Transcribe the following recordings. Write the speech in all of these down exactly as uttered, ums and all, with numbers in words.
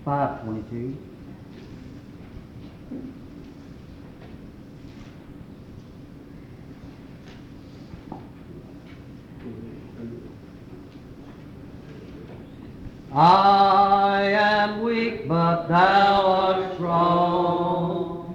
five twenty-two. I am weak, but thou art strong.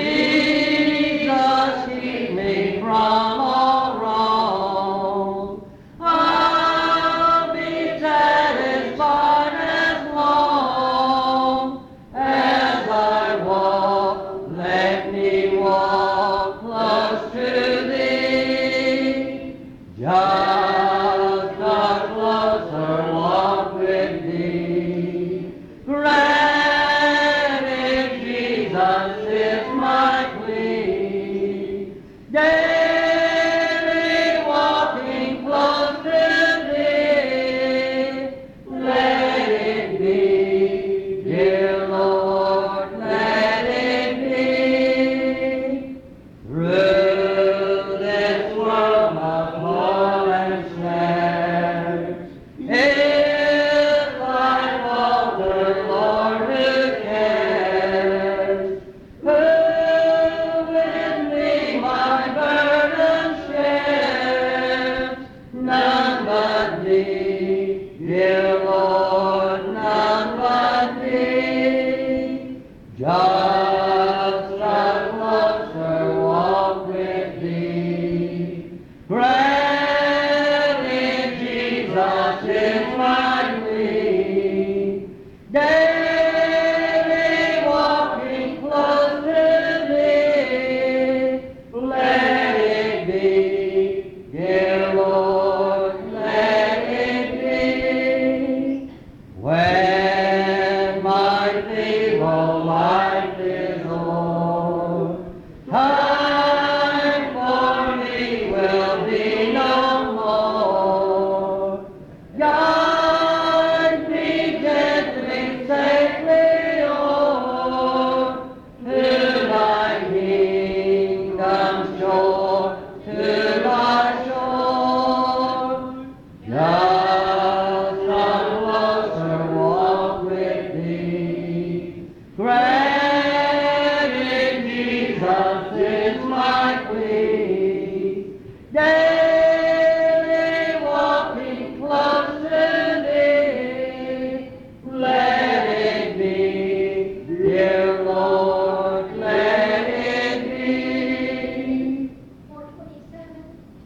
Jesus, keep me from all wrong. I'll be satisfied as long as I walk. Let me walk close to thee. Just a closer walk with thee. Granted, Jesus is my plea. Daily walking close to thee. Let it be, dear Lord, let it be. Through this world of woe and snares, if I falter, Lord, who cares? Who with me my burden shares? None but thee, dear Lord, none but thee. Just a closer walk with thee. Granted, Jesus is my plea. Daily walking close to thee. Let it be, dear Lord, let it be. When my feeble life is o'er, time for me will be no more. Guide me gently, safely o'er to thy kingdom shore, to thy shore. Just a closer walk with thee. Granted, Jesus is my plea. Daily walking close to thee. Let it be, dear Lord, let it be. four twenty-seven.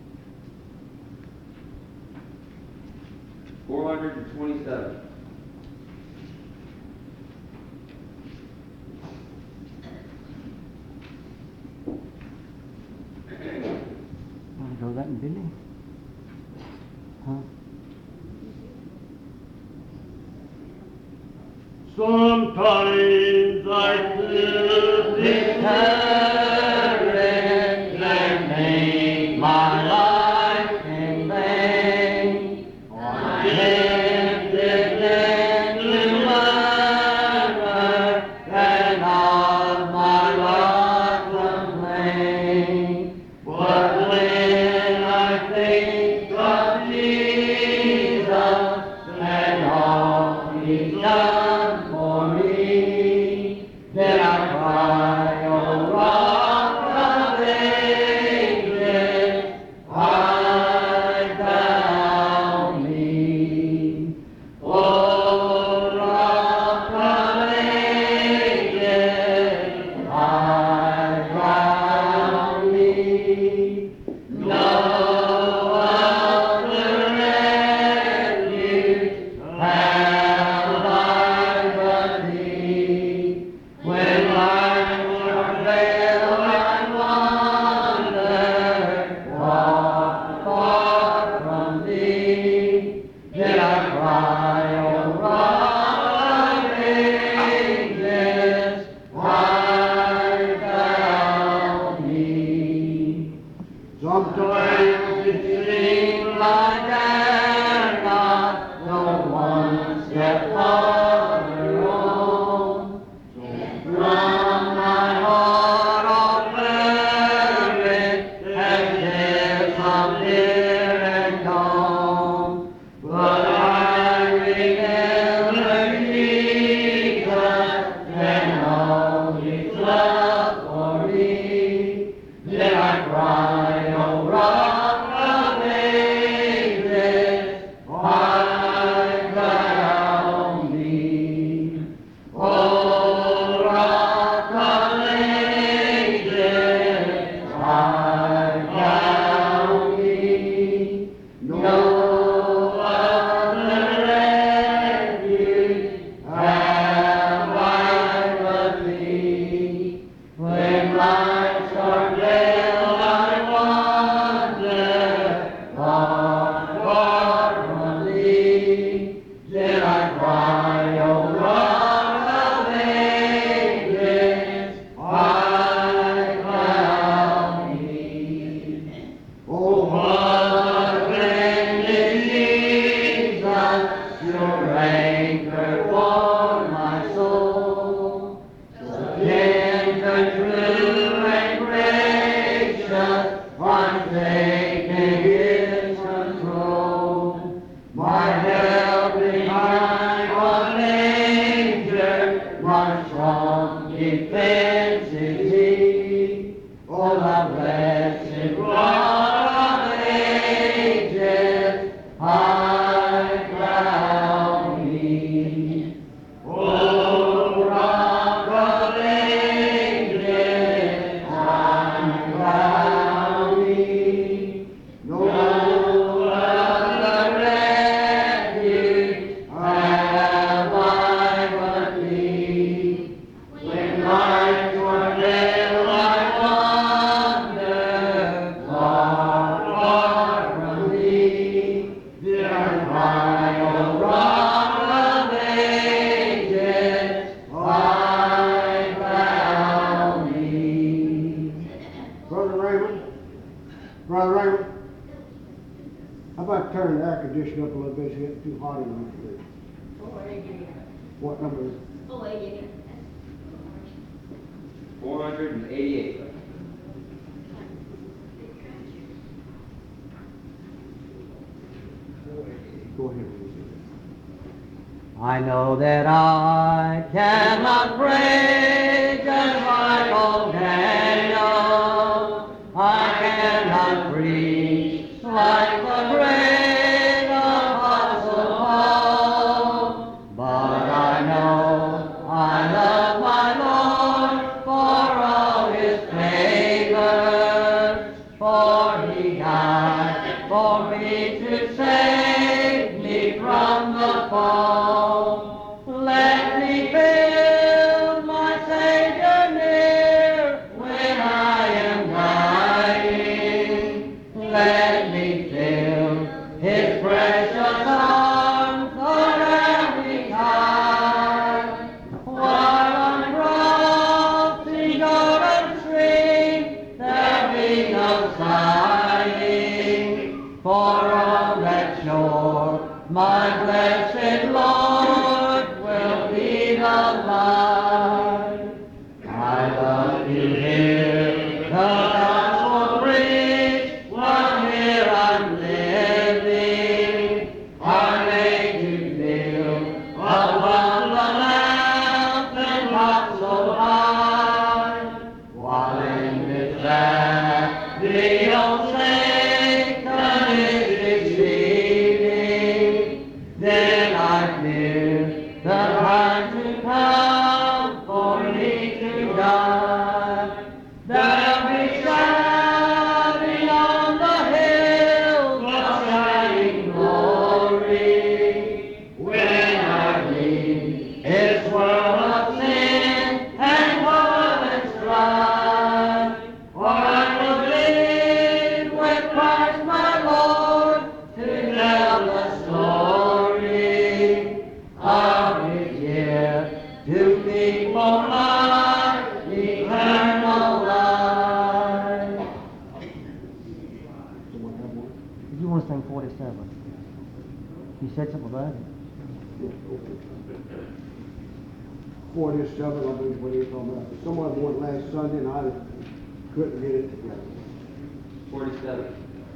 Four hundred and twenty-seven. Want to go that in Billy? Huh? Sometimes I feel Discouraged and think my life in vain. I tempted then to murmur and of my lot complain. But when I think of Jesus and all He's done for me, then I cry, oh Rock of Ages, hide thou me. Oh Rock of Ages, hide thou me. No other refuge have I sure anchor for my soul. So tender, true, and gracious, untaken His control. My help behind a manger, my strong defense is He. Oh, the blessed Rock of Ages, high crown me. Oh, Rock of Ages, high crown me. No other refuge have I but Thee. When life's ordeal I wander far, far from Thee, there cry, O Rock of Ages, high crown me. Brother Raymond, Brother Raymond, how about turning the air conditioner up a little bit, it's getting too hot in here. Oh, I didn't get it. What number is it? Oh, I didn't. four hundred eighty-eight. Go ahead. I know that I cannot pray just like old Daniel. I cannot preach like the great Apostle Paul. But I know I love my Lord for all His favors, for He died for me to save me from the fall. Let me feel my Savior near when I am dying. Let me feel His precious arms around me tight. While on crossing Jordan stream, there be no sighing. For on that shore, my blessed Lord will be the light. I love to hear the gospel preached while here I'm living. I made to live upon the mountain top so high. While in this land the old Satan is deceiving, then I fear the time to come for me to die. There'll be shining on the hills of shining glory, when I leave this world of sin and woe and strife. For I will live with Christ my Lord to tell the story of His gift to me for my eternal life. Someone have one? Did you want to sing forty-seven? You said something about it. Forty-seven, I believe what you're talking about. Someone went last Sunday and I couldn't get it together. forty-seven.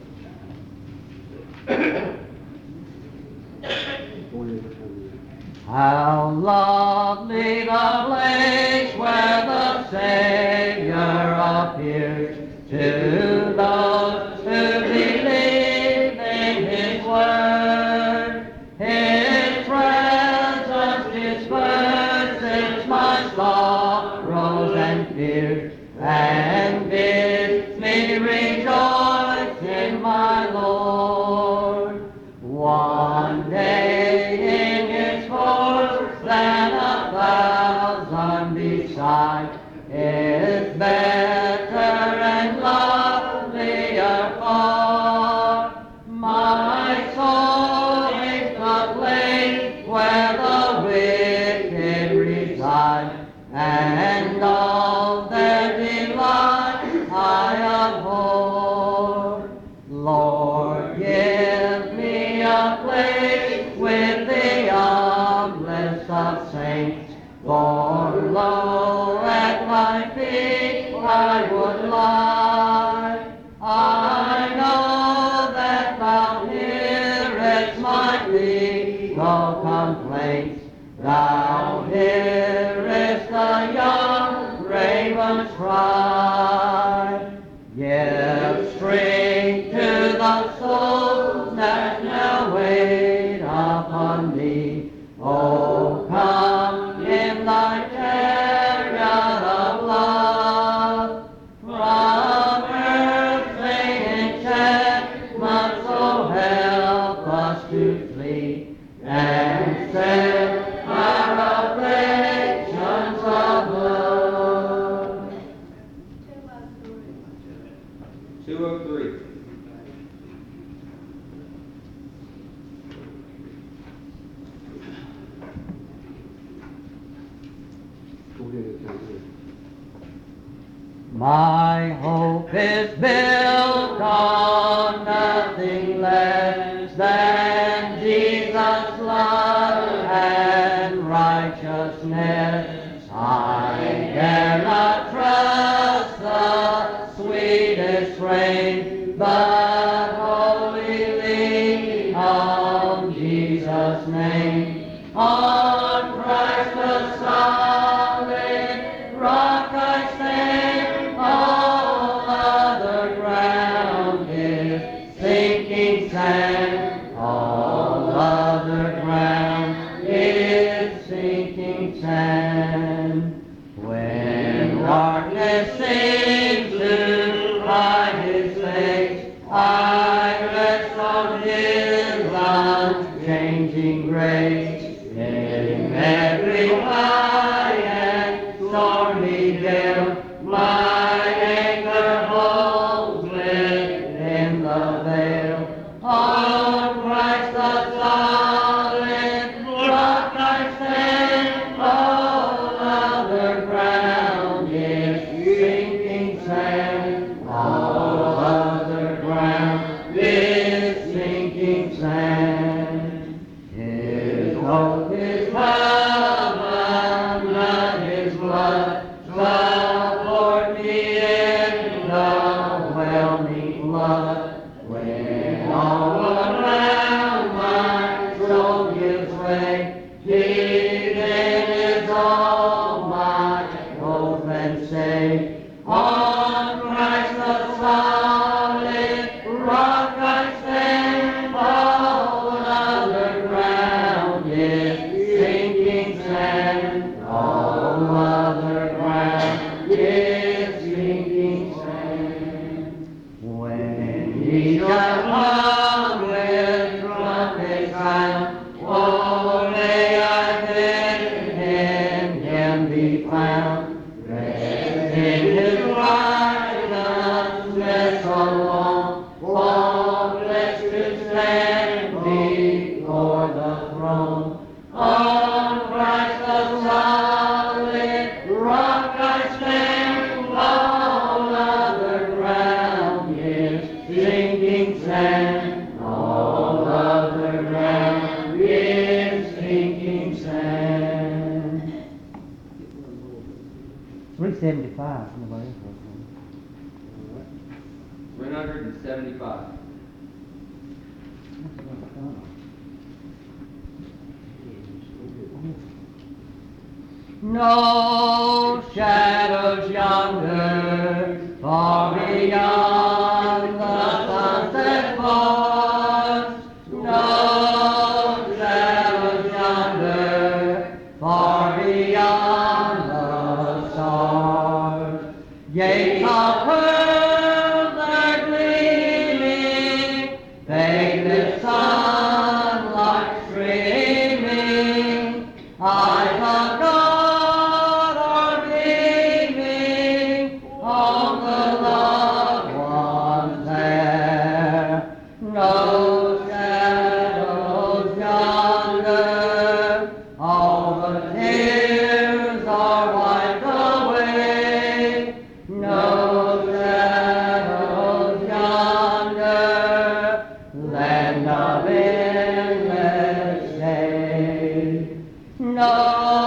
Go ahead. How lovely the place where the Savior appears to those who believe in His word. His presence disperses my sorrows and fears, and bids me rejoice in my Lord. One day in His courts than a thousand beside is better and lovelier far. My soul is the place where the wicked reside, and all their delight I abhor. Lord, give me a place with Thee the saints, for lo, at my feet I would lie. I know that thou hearest my plea, no complaints. Thou hearest the young raven's cry. Give strength to the souls that now wait upon thee. Oh, come in thy chariot of love. From earth's vain enchantment, so help us to flee and set our afflictions above. two oh three. My hope is built on nothing less than Jesus' love and righteousness. I dare not trust the sweetest frame, but wholly lean on Jesus' name. On Christ the solid rock I stand, all other ground is sinking sand. All other ground is sinking sand. When darkness seems to hide his face, I rest on his unchanging grace. In every high and stormy gale, my anchor holds within the veil. On Christ the solid rock I stand, all other ground is sinking sand. All other ground is sinking sand. His hope is covenant, his blood support me in the whelming flood. When all around my soul gives way, heathen is all my hope and say. On Christ the solid rock I stand, all other ground is sinking sand. All other ground is sinking sand. When he shall come with trumpet sound, oh, may I then in him be found. Rest in his righteousness alone, faultless to stand before the throne. On Christ the solid rock I stand, all other ground is sinking sand. All other ground is sinking sand. three seventy-five from the way. three hundred seventy-five. No shadows yonder, far beyond the sunset falls. No shadows yonder, far beyond the stars. Gates of pearl are gleaming, faithless sunlight streaming. Eyes of God are beaming on the loved ones there. No shadows yonder, all the tears are wiped away. No shadows yonder, land of endless day. No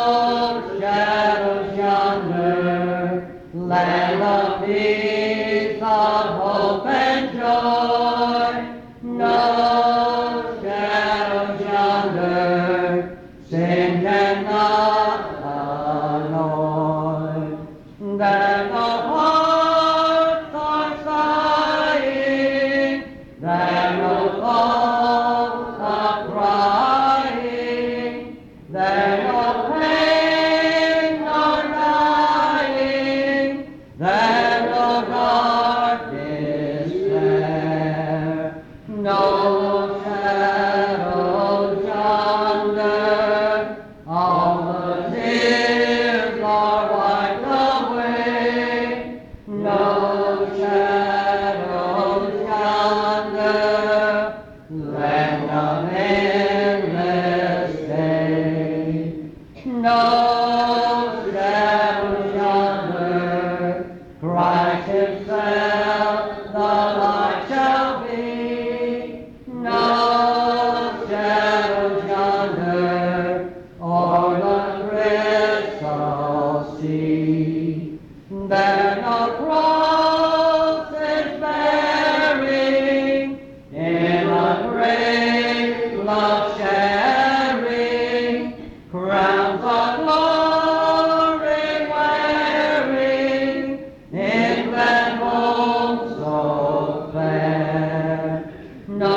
sin cannot annoy. Then the hearts are sighing, then the thoughts are crying, then the pains are dying, then the darkness there. No shadows yonder, all the tears are wiped away. No shadows yonder, land of endless day. No shadows yonder, Christ Himself the light shall be. No shadows yonder, o'er the crystal sea. Then a cross is bearing, in a great love sharing, crowns of glory wearing, England home so fair. No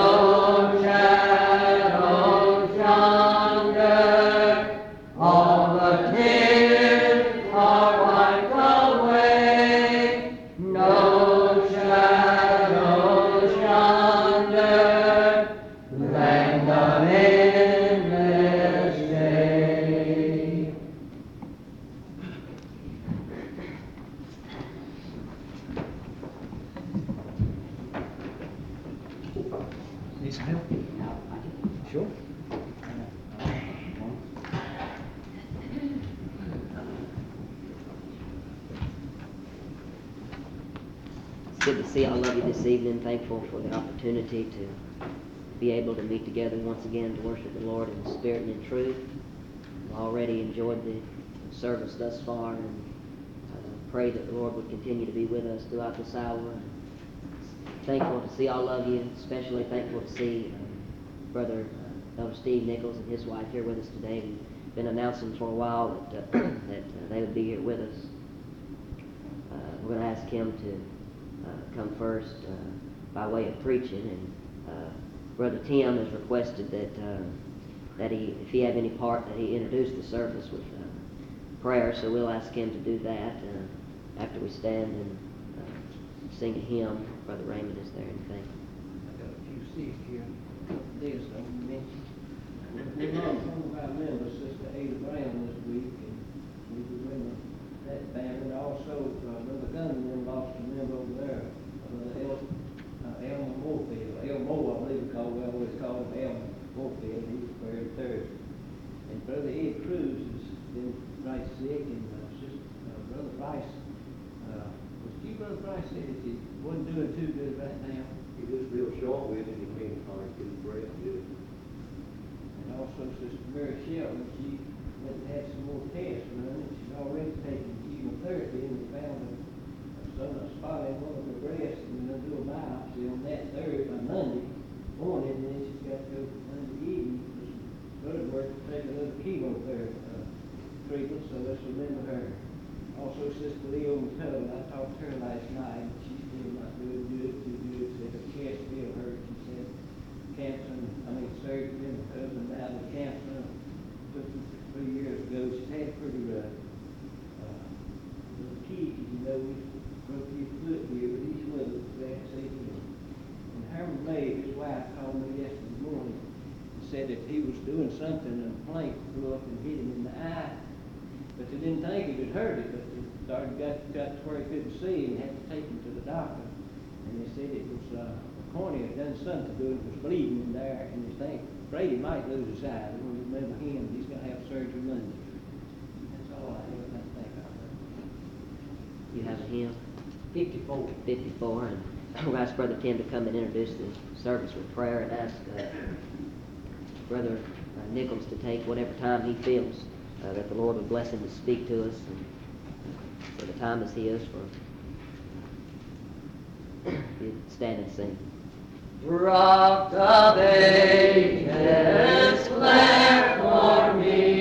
shadows yonder, all the tears are wiped away. No shadows yonder, land of endless day. Need some help? Sure. It's good to see all of you this evening. Thankful for the opportunity to be able to meet together once again to worship the Lord in spirit and in truth. I've already enjoyed the service thus far, and uh, pray that the Lord would continue to be with us throughout this hour. Thankful to see all of you, especially thankful to see uh, Brother uh, Elder Steve Nichols and his wife here with us today. We've been announcing for a while that, uh, that uh, they would be here with us. Uh, we're going to ask him to uh, come first uh, by way of preaching, and uh, Brother Tim has requested that uh, that he, if he had any part, that he introduce the service with uh, prayer. So we'll ask him to do that uh, after we stand and uh, sing a hymn. Brother Raymond is there, and thank you. I got a few seats here. This I want to mention. We lost one of our members, Sister Ada Brown, this week, and we remember that family. Also, uh, Brother Gunman lost a member over there, uh, El, uh, Elmer Moorfield. Elmo, I believe we call, we always call him Elmer Moorfield. He was buried Thursday. And Brother Ed Cruz has been right sick, and uh, Sister, uh, Brother Bryce, uh, was you, Brother Bryce, said that he wasn't doing too good right now. He was real short with it, he can't hardly get his breath good. And also Sister Mary Shelton, she went and had some more tests run, and she's already taken chemotherapy, and we found a, a spot in one of her breasts, and we're going to do a biopsy on that Thursday, on Monday morning, and then she's got to go Monday evening for some blood work to take another chemotherapy uh, treatment, so let's remember her. Also, Sister Leo McCullough, I talked to her last night, and she's still not doing good, too good. Said her chest still hurt. She said cancer, I mean surgery, and her husband died with cancer took her three years ago. She's had pretty rough. Uh, little Keith, you know, we broke his foot here, but he's with us back safely. And Herman May, his wife, called me yesterday morning and said that he was doing something, and a plank blew up and hit him in the eye. But they didn't think he would hurt it, but they started, got, got to where he couldn't see and had to take him to the doctor. And they said it was, uh, the cornea had done something to it, it was bleeding in there, and they think, afraid he might lose his eye. They want to remember him, he's going to have surgery Monday. That's all I have, I think I heard. You have a hymn? Fifty-four. fifty-four, and we'll ask Brother Tim to come and introduce the service with prayer, and ask uh, Brother uh, Nichols to take whatever time he feels uh, that the Lord would bless him to speak to us. And, uh, so the time is his for you stand and sing. Rock of ages, flare for me.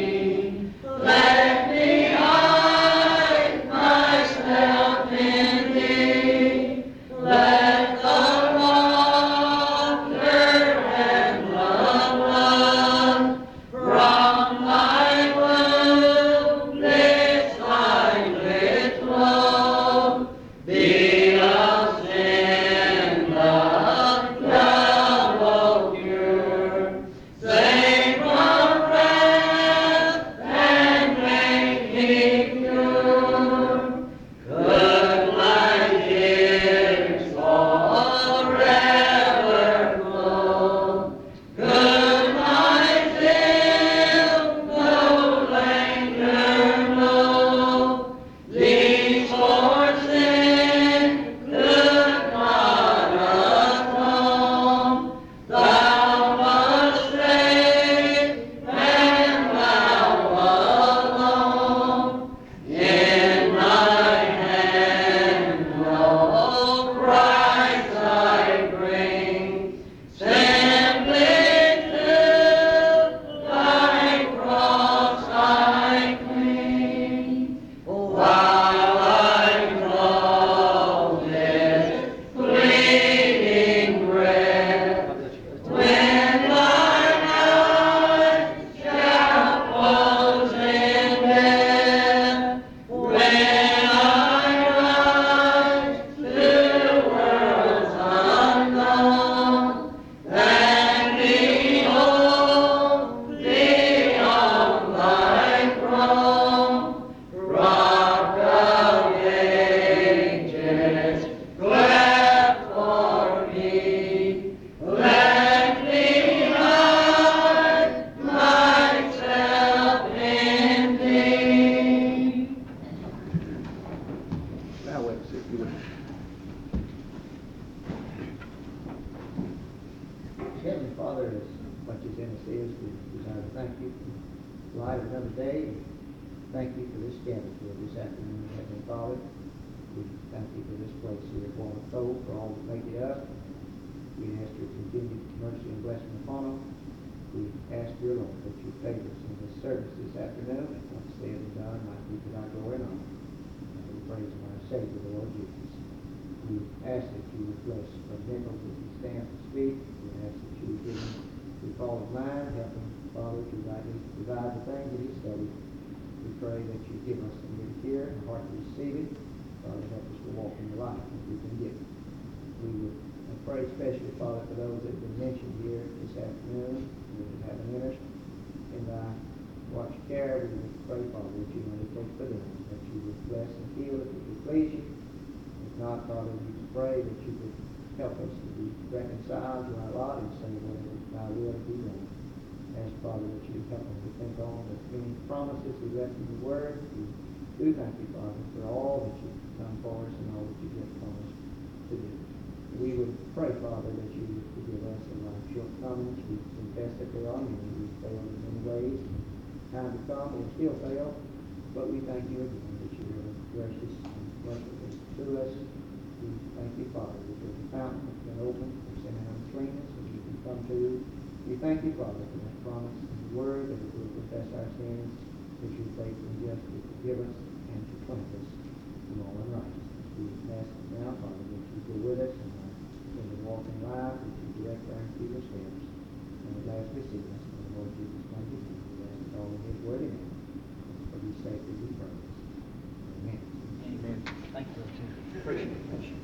light of another day. Thank you for this gathering here this afternoon, Heavenly Father. We thank you for this place here at Walnut Cove, for all that make it up. We ask your continued mercy and blessing upon them. We ask, dear Lord, that you favor us in this service this afternoon, and what's said and done might be to thy glory and honor. And we praise our Savior, the Lord Jesus. We ask that you would bless Brother Nichols as he stands to speak. We ask that you would give him to fall in line, help him, Father, to rightly divide the things that he studied. We pray that you give us an ear to hear and a heart to receive it. Father, help us to walk in the light that we can get. We would pray especially, Father, for those that have been mentioned here this afternoon who have an interest in thy watch care. We would pray, Father, that you may take for them, that you would bless and heal if it would please you. If not, Father, we pray that you would help us to be reconciled to our lot and say whatever thy will be done. Ask, Father, that you help us to think on the many promises we left in the Word. We do thank you, Father, for all that you've done for us and all that you have promised to do. We would pray, Father, that you would forgive us of our shortcomings. We confess that there are many. We've failed in many ways. Time to come, we'll still fail. But we thank you again that you are gracious and merciful to us. We thank you, Father, that there's a fountain that's been opened for sin and uncleanness, and we can come to you. We thank you, Father, for that promise in the Word, that if we confess our sins, that you are faithful and just to forgive us and to cleanse us from all unrighteousness. We ask now, Father, that you go with us and in the walking life, that you direct our feet and steps. And at last we see us, and the Lord Jesus mighty name. We ask it all in his worthy name. For his sake that we pray. Amen. Amen. Thank you, Brother Tim. Appreciate it.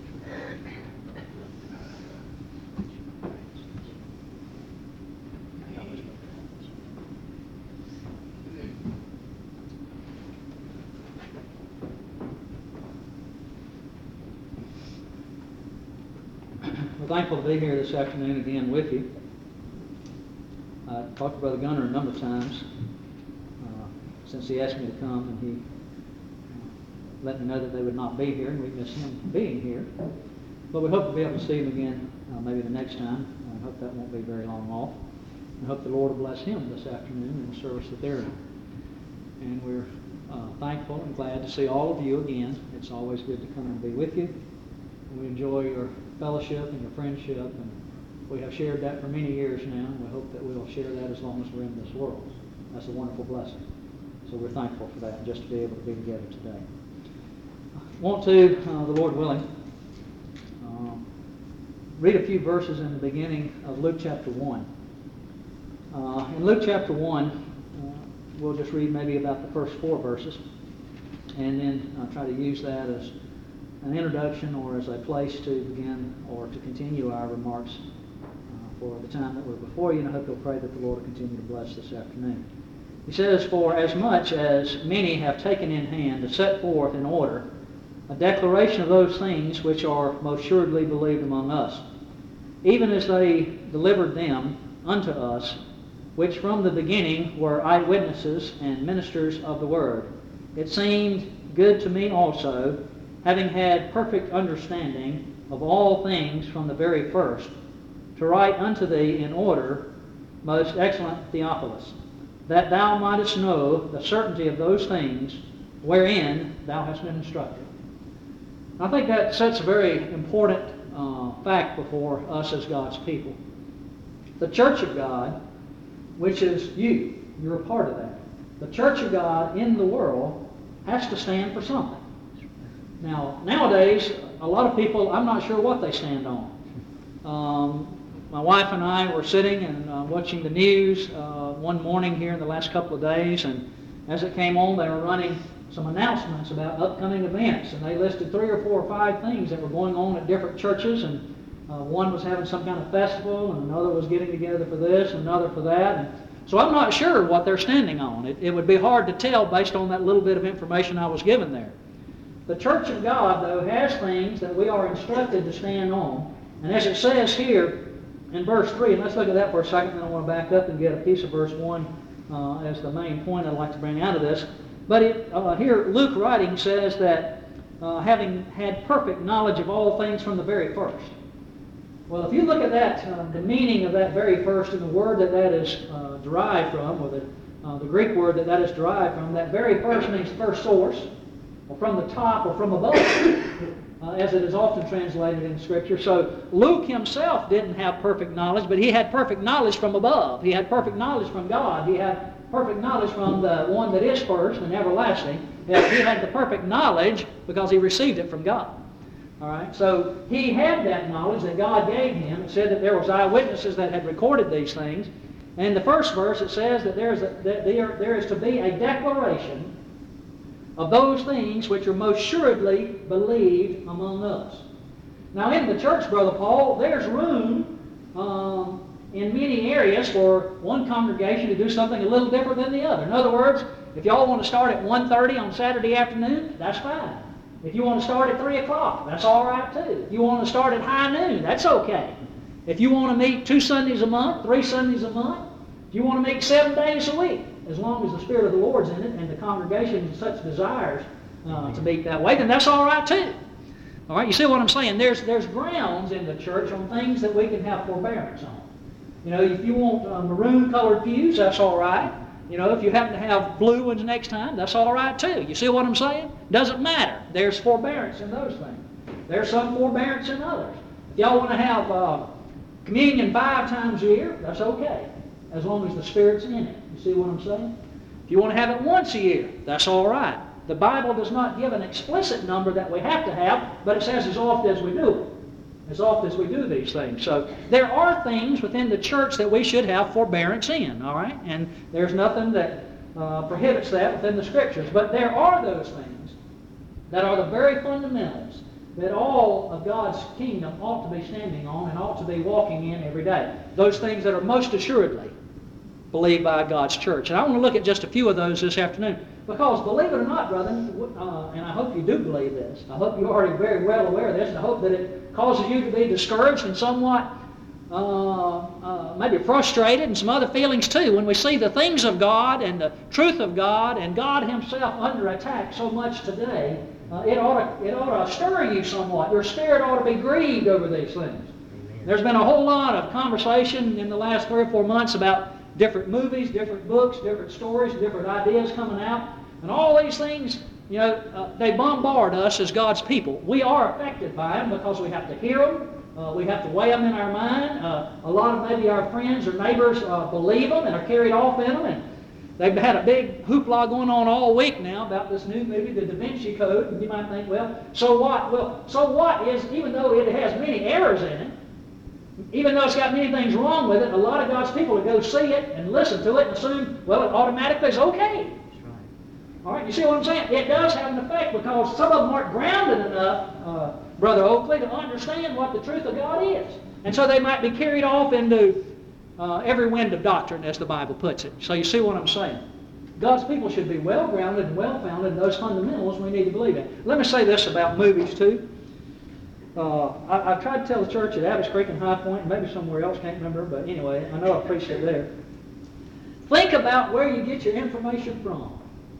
Thankful to be here this afternoon again with you. I talked to Brother Gunner a number of times uh, since he asked me to come, and he uh, let me know that they would not be here, and we miss him being here. But we hope to be able to see him again uh, maybe the next time. I hope that won't be very long off. I hope the Lord will bless him this afternoon in the service that they're in. And we're uh, thankful and glad to see all of you again. It's always good to come and be with you. We enjoy your fellowship and your friendship, and we have shared that for many years now, and we hope that we'll share that as long as we're in this world. That's a wonderful blessing. So we're thankful for that, just to be able to be together today. I want to, uh, the Lord willing, um, read a few verses in the beginning of Luke chapter one. Uh, in Luke chapter one, uh, we'll just read maybe about the first four verses, and then uh, try to use that as an introduction or as a place to begin or to continue our remarks uh, for the time that we're before you, and I hope you'll pray that the Lord will continue to bless this afternoon. He says, "For as much as many have taken in hand to set forth in order a declaration of those things which are most assuredly believed among us, even as they delivered them unto us, which from the beginning were eyewitnesses and ministers of the word, it seemed good to me also, having had perfect understanding of all things from the very first, to write unto thee in order, most excellent Theophilus, that thou mightest know the certainty of those things wherein thou hast been instructed." I think that sets a very important uh, fact before us as God's people. The Church of God, which is you, you're a part of that. The Church of God in the world has to stand for something. Now, nowadays, a lot of people, I'm not sure what they stand on. Um, my wife and I were sitting and uh, watching the news uh, one morning here in the last couple of days, and as it came on, they were running some announcements about upcoming events, and they listed three or four or five things that were going on at different churches, and uh, one was having some kind of festival, and another was getting together for this, and another for that. And so I'm not sure what they're standing on. It, it would be hard to tell based on that little bit of information I was given there. The Church of God, though, has things that we are instructed to stand on. And as it says here in verse three, and let's look at that for a second, then I want to back up and get a piece of verse one uh, as the main point I'd like to bring out of this. But it, uh, here, Luke writing says that uh, having had perfect knowledge of all things from the very first. Well, if you look at that, uh, the meaning of that very first and the word that that is uh, derived from, or the uh, the Greek word that that is derived from, that very first means first source, or from the top, or from above, uh, as it is often translated in Scripture. So Luke himself didn't have perfect knowledge, but he had perfect knowledge from above. He had perfect knowledge from God. He had perfect knowledge from the one that is first and everlasting. He had the perfect knowledge because he received it from God. All right, so he had that knowledge that God gave him. It said that there was eyewitnesses that had recorded these things. And in the first verse it says that, there's a, that there, there is to be a declaration of those things which are most assuredly believed among us. Now in the church, Brother Paul, there's room um, in many areas for one congregation to do something a little different than the other. In other words, if y'all want to start at one thirty on Saturday afternoon, that's fine. If you want to start at three o'clock, that's all right too. If you want to start at high noon, that's okay. If you want to meet two Sundays a month, three Sundays a month, if you want to meet seven days a week, as long as the Spirit of the Lord's in it and the congregation such desires uh, to meet that way, then that's all right too. All right, you see what I'm saying? There's, there's grounds in the church on things that we can have forbearance on. You know, if you want uh, maroon-colored pews, that's all right. You know, if you happen to have blue ones next time, that's all right too. You see what I'm saying? Doesn't matter. There's forbearance in those things. There's some forbearance in others. If y'all want to have uh, communion five times a year, that's okay, as long as the Spirit's in it. You see what I'm saying? If you want to have it once a year, that's all right. The Bible does not give an explicit number that we have to have, but it says as often as we do it. As often as we do these things. So there are things within the church that we should have forbearance in, all right? And there's nothing that uh, prohibits that within the Scriptures. But there are those things that are the very fundamentals that all of God's kingdom ought to be standing on and ought to be walking in every day. Those things that are most assuredly believed by God's church. And I want to look at just a few of those this afternoon. Because believe it or not, brethren, uh, and I hope you do believe this, I hope you're already very well aware of this, and I hope that it causes you to be discouraged and somewhat uh, uh, maybe frustrated and some other feelings too when we see the things of God and the truth of God and God Himself under attack so much today. Uh, it, ought to, it ought to stir you somewhat. Your spirit ought to be grieved over these things. Amen. There's been a whole lot of conversation in the last three or four months about different movies, different books, different stories, different ideas coming out. And all these things, you know, uh, they bombard us as God's people. We are affected by them because we have to hear them. Uh, we have to weigh them in our mind. Uh, a lot of maybe our friends or neighbors uh, believe them and are carried off in them. And they've had a big hoopla going on all week now about this new movie, The Da Vinci Code. And you might think, well, so what? Well, so what is, even though it has many errors in it, even though it's got many things wrong with it, a lot of God's people will go see it and listen to it and assume, well, it automatically is okay. All right, you see what I'm saying? It does have an effect because some of them aren't grounded enough, uh, Brother Oakley, to understand what the truth of God is. And so they might be carried off into uh, every wind of doctrine, as the Bible puts it. So you see what I'm saying? God's people should be well-grounded and well-founded in those fundamentals we need to believe in. Let me say this about movies, too. Uh, I, I've tried to tell the church at Abbotts Creek and High Point, and maybe somewhere else, can't remember, but anyway, I know I preached it there. Think about where you get your information from.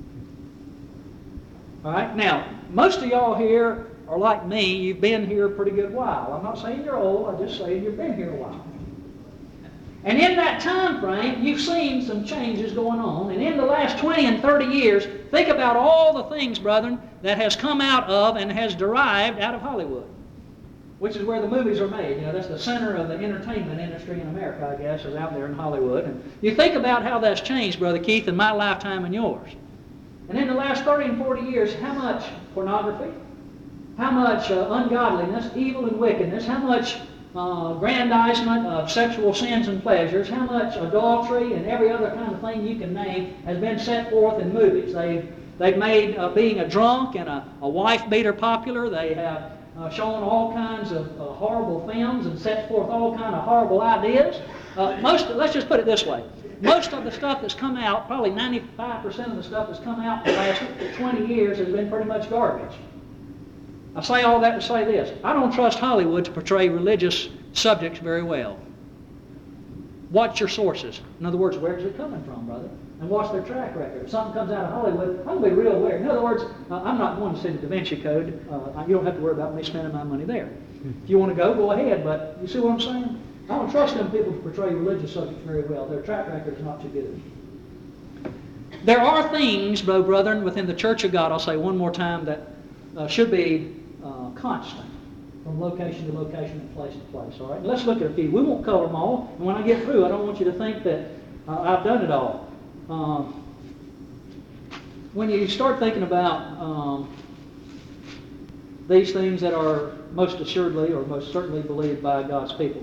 All right, now, most of y'all here are like me. You've been here a pretty good while. I'm not saying you're old, I'm just saying you've been here a while. And in that time frame, you've seen some changes going on. And in the last twenty and thirty years, think about all the things, brethren, that has come out of and has derived out of Hollywood, which is where the movies are made. You know, that's the center of the entertainment industry in America, I guess, is out there in Hollywood. And you think about how that's changed, Brother Keith, in my lifetime and yours. And in the last thirty and forty years, how much pornography, how much uh, ungodliness, evil and wickedness, how much uh, grandizement of sexual sins and pleasures, how much adultery and every other kind of thing you can name has been set forth in movies. They've, they've made uh, being a drunk and a, a wife beater popular. They have uh, shown all kinds of uh, horrible films and set forth all kinds of horrible ideas. Uh, most, let's just put it this way. Most of the stuff that's come out, probably ninety-five percent of the stuff that's come out in the last twenty years has been pretty much garbage. I say all that to say this. I don't trust Hollywood to portray religious subjects very well. Watch your sources. In other words, where is it coming from, brother? And watch their track record. If something comes out of Hollywood, I'm going to be real aware. In other words, uh, I'm not going to see the Da Vinci Code. Uh, you don't have to worry about me spending my money there. If you want to go, go ahead. But you see what I'm saying? I don't trust them people to portray religious subjects very well. Their track record is not too good. There are things, though, brethren, within the church of God, I'll say one more time, that uh, should be uh, constant from location to location and place to place. All right? And let's look at a few. We won't cover them all. And when I get through, I don't want you to think that uh, I've done it all. Um, when you start thinking about um, these things that are most assuredly or most certainly believed by God's people,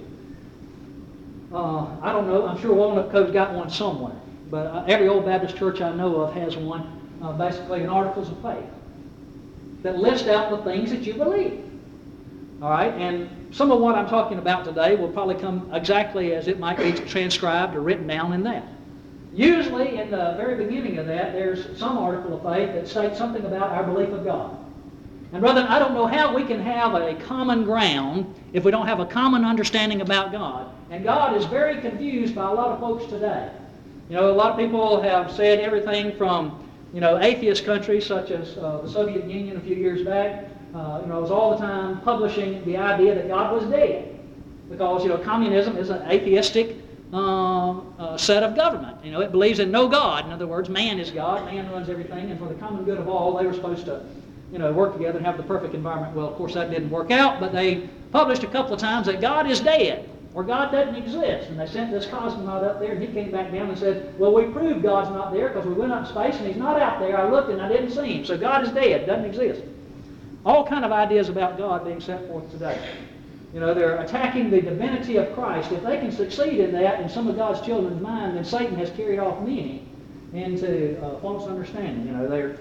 uh, I don't know. I'm sure Walnut Cove's got one somewhere. But uh, every old Baptist church I know of has one, uh, basically in Articles of Faith, that list out the things that you believe. All right? And some of what I'm talking about today will probably come exactly as it might be transcribed or written down in that. Usually, in the very beginning of that, there's some article of faith that states something about our belief of God. And brethren, I don't know how we can have a common ground if we don't have a common understanding about God. And God is very confused by a lot of folks today. You know, a lot of people have said everything from, you know, atheist countries such as uh, the Soviet Union a few years back, uh, you know, was all the time publishing the idea that God was dead. Because, you know, communism is an atheistic uh, uh, set of government. You know, it believes in no God. In other words, man is God, man runs everything, and for the common good of all, they were supposed to, you know, work together and have the perfect environment. Well, of course, that didn't work out, but they published a couple of times that God is dead, or God doesn't exist. And they sent this cosmonaut up there, and he came back down and said, well, we proved God's not there because we went up in space, and he's not out there. I looked, and I didn't see him. So God is dead, doesn't exist. All kind of ideas about God being set forth today. You know, they're attacking the divinity of Christ. If they can succeed in that in some of God's children's mind, then Satan has carried off many into uh, false understanding. You know, they're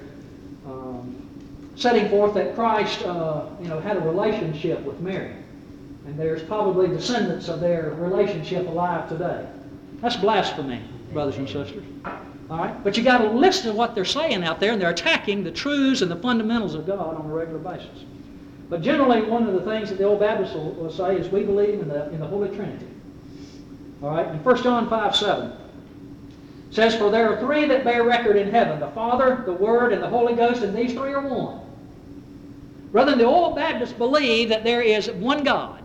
um, setting forth that Christ, uh, you know, had a relationship with Mary. And there's probably descendants of their relationship alive today. That's blasphemy, brothers and sisters. All right? But you got to listen to what they're saying out there, and they're attacking the truths and the fundamentals of God on a regular basis. But generally, one of the things that the old Baptists will, will say is we believe in the in the Holy Trinity. All right? In First John five seven, it says, for there are three that bear record in heaven, the Father, the Word, and the Holy Ghost, and these three are one. Brethren, the old Baptists believe that there is one God.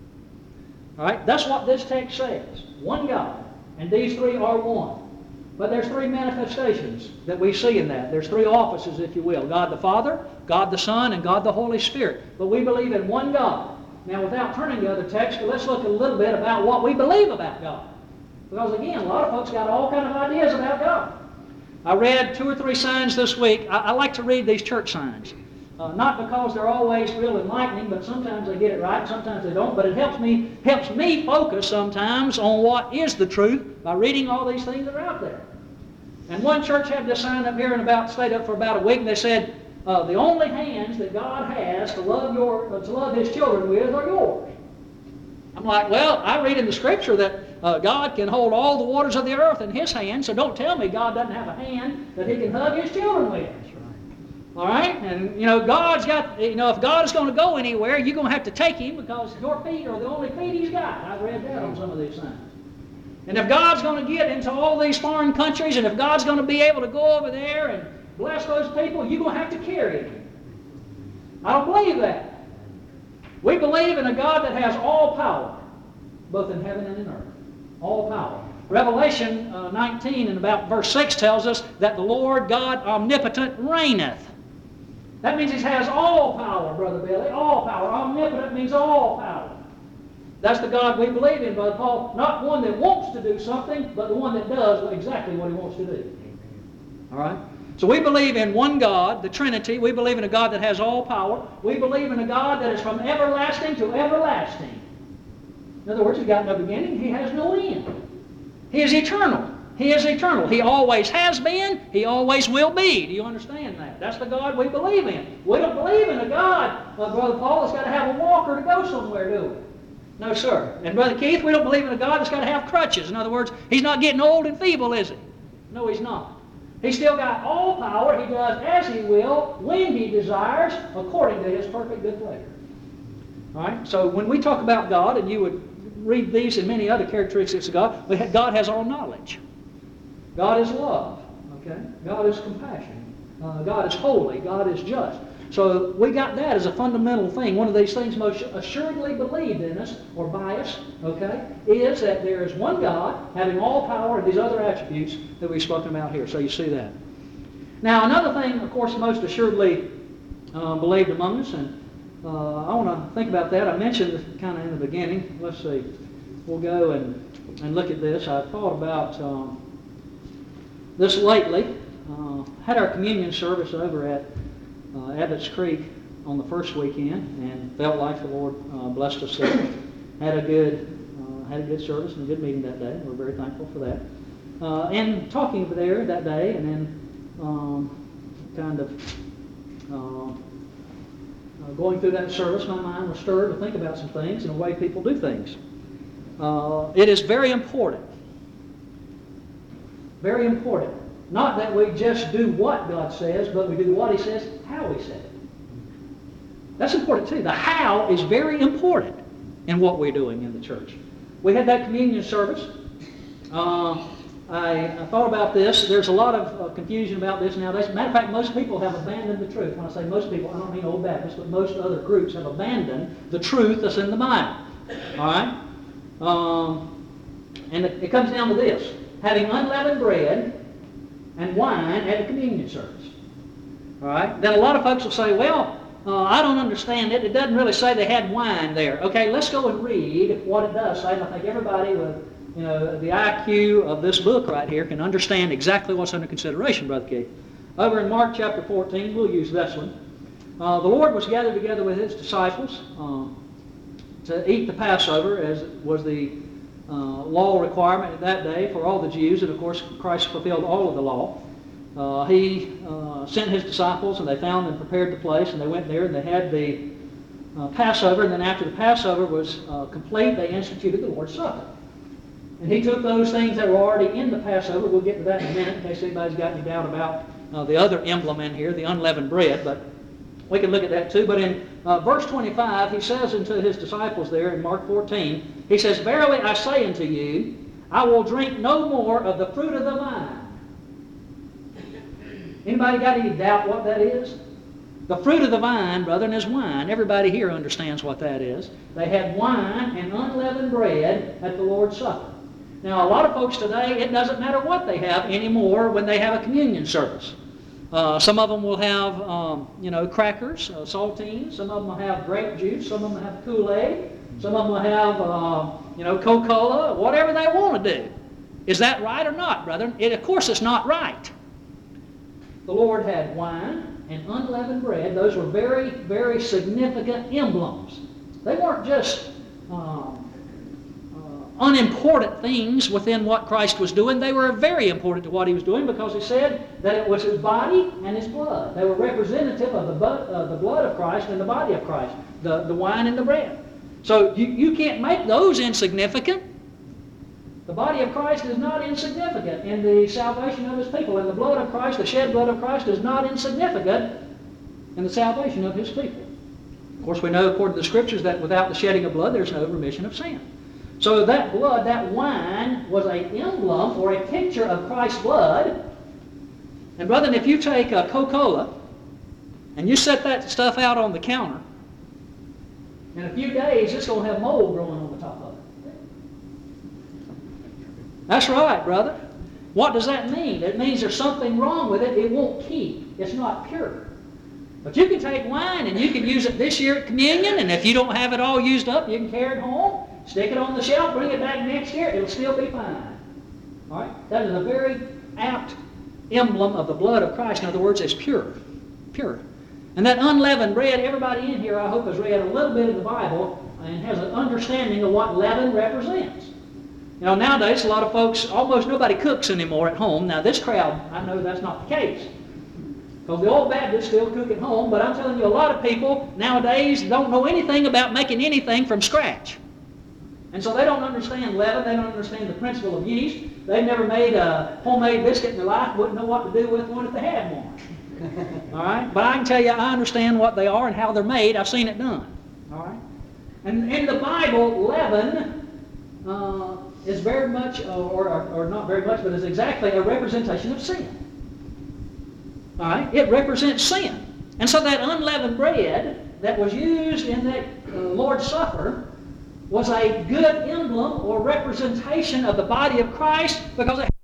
All right? That's what this text says. One God. And these three are one. But there's three manifestations that we see in that. There's three offices, if you will. God the Father, God the Son, and God the Holy Spirit. But we believe in one God. Now, without turning to other texts, let's look a little bit about what we believe about God. Because, again, a lot of folks got all kind of ideas about God. I read two or three signs this week. I, I like to read these church signs. Uh, not because they're always real enlightening, but sometimes they get it right, sometimes they don't. But it helps me helps me focus sometimes on what is the truth by reading all these things that are out there. And one church had this sign up here and about stayed up for about a week, and they said, uh, "The only hands that God has to love your uh, to love His children with are yours." I'm like, well, I read in the Scripture that uh, God can hold all the waters of the earth in His hand, so don't tell me God doesn't have a hand that He can hug His children with. All right? And, you know, God's got, you know, if God is going to go anywhere, you're going to have to take Him because your feet are the only feet He's got. I've read that on some of these signs. And if God's going to get into all these foreign countries, and if God's going to be able to go over there and bless those people, you're going to have to carry Him. I don't believe that. We believe in a God that has all power, both in heaven and in earth. All power. Revelation uh, nineteen and about verse six tells us that the Lord God omnipotent reigneth. That means He has all power, Brother Billy, all power. Omnipotent means all power. That's the God we believe in, Brother Paul. Not one that wants to do something, but the one that does exactly what He wants to do. All right? So we believe in one God, the Trinity. We believe in a God that has all power. We believe in a God that is from everlasting to everlasting. In other words, He's got no beginning. He has no end. He is eternal. He is eternal. He always has been. He always will be. Do you understand that? That's the God we believe in. We don't believe in a God, uh, Brother Paul, that's got to have a walker to go somewhere, do we? No, sir. And Brother Keith, we don't believe in a God that's got to have crutches. In other words, He's not getting old and feeble, is He? No, He's not. He's still got all power. He does as He will, when He desires, according to His perfect good pleasure. All right? So when we talk about God, and you would read these and many other characteristics of God, we have, God has all knowledge. God is love. Okay? God is compassion. Uh, God is holy. God is just. So we got that as a fundamental thing. One of these things most assuredly believed in us, or by us, okay, is that there is one God having all power and these other attributes that we've spoken about here. So you see that. Now, another thing, of course, most assuredly uh, believed among us, and uh, I want to think about that. I mentioned kind of in the beginning. Let's see. We'll go and, and look at this. I thought about um, this lately. Uh, had our communion service over at uh, Abbott's Creek on the first weekend, and felt like the Lord uh, blessed us there. Had a good uh, had a good service and a good meeting that day. We're very thankful for that. Uh, and talking there that day, and then um, kind of uh, uh, going through that service, my mind was stirred to think about some things and the way people do things. Uh, it is very important, very important, not that we just do what God says, but we do what He says, how He said it. That's important too. The how is very important in what we're doing in the church. We had that communion service. Uh, I, I thought about this. There's a lot of uh, confusion about this nowadays. Matter of fact, most people have abandoned the truth. When I say most people, I don't mean Old Baptists, but most other groups have abandoned the truth that's in the Bible. All right? Um, and it, it comes down to this. Having unleavened bread and wine at the communion service. All right? Then a lot of folks will say, well, uh, I don't understand it. It doesn't really say they had wine there. Okay, let's go and read what it does say. And I think everybody with you know, the I Q of this book right here can understand exactly what's under consideration, Brother Keith. Over in Mark chapter fourteen, we'll use this one. Uh, the Lord was gathered together with His disciples uh, to eat the Passover, as was the uh, law requirement at that day for all the Jews. And of course, Christ fulfilled all of the law. Uh, he uh, sent His disciples, and they found and prepared the place, and they went there, and they had the uh, Passover. And then after the Passover was uh, complete, they instituted the Lord's Supper. And He took those things that were already in the Passover. We'll get to that in a minute in case anybody's got any doubt about uh, the other emblem in here, the unleavened bread. But we can look at that too. But in uh, verse twenty-five, He says unto His disciples there in Mark fourteen, He says, Verily I say unto you, I will drink no more of the fruit of the vine. Anybody got any doubt what that is? The fruit of the vine, brethren, is wine. Everybody here understands what that is. They had wine and unleavened bread at the Lord's Supper. Now, a lot of folks today, it doesn't matter what they have anymore when they have a communion service. Uh, some of them will have, um, you know, crackers, uh, saltines. Some of them will have grape juice. Some of them will have Kool-Aid. Some of them will have, uh, you know, Coca-Cola, whatever they want to do. Is that right or not, brethren? It, of course, it's not right. The Lord had wine and unleavened bread. Those were very, very significant emblems. They weren't just um, unimportant things within what Christ was doing. They were very important to what He was doing because He said that it was His body and His blood. They were representative of the, bu- uh, the blood of Christ and the body of Christ, the, the wine and the bread. So you, you can't make those insignificant. The body of Christ is not insignificant in the salvation of His people, and the blood of Christ, the shed blood of Christ, is not insignificant in the salvation of His people. Of course, we know according to the Scriptures that without the shedding of blood, there's no remission of sin. So that blood, that wine, was an emblem or a picture of Christ's blood. And brethren, if you take a Coca-Cola and you set that stuff out on the counter, in a few days it's going to have mold growing on the top of it. That's right, brother. What does that mean? It means there's something wrong with it. It won't keep. It's not pure. But you can take wine and you can use it this year at communion, and if you don't have it all used up, you can carry it home. Stick it on the shelf, bring it back next year, it'll still be fine. All right? That is a very apt emblem of the blood of Christ. In other words, it's pure. Pure. And that unleavened bread, everybody in here, I hope, has read a little bit of the Bible and has an understanding of what leaven represents. You know, nowadays, a lot of folks, almost nobody cooks anymore at home. Now, this crowd, I know that's not the case. Because the old Baptists still cook at home, but I'm telling you, a lot of people nowadays don't know anything about making anything from scratch. And so they don't understand leaven. They don't understand the principle of yeast. They've never made a homemade biscuit in their life. Wouldn't know what to do with one if they had one. All right? But I can tell you, I understand what they are and how they're made. I've seen it done. All right? And in the Bible, leaven uh, is very much, or, or, or not very much, but is exactly a representation of sin. All right? It represents sin. And so that unleavened bread that was used in that uh, Lord's Supper was a good emblem or representation of the body of Christ because it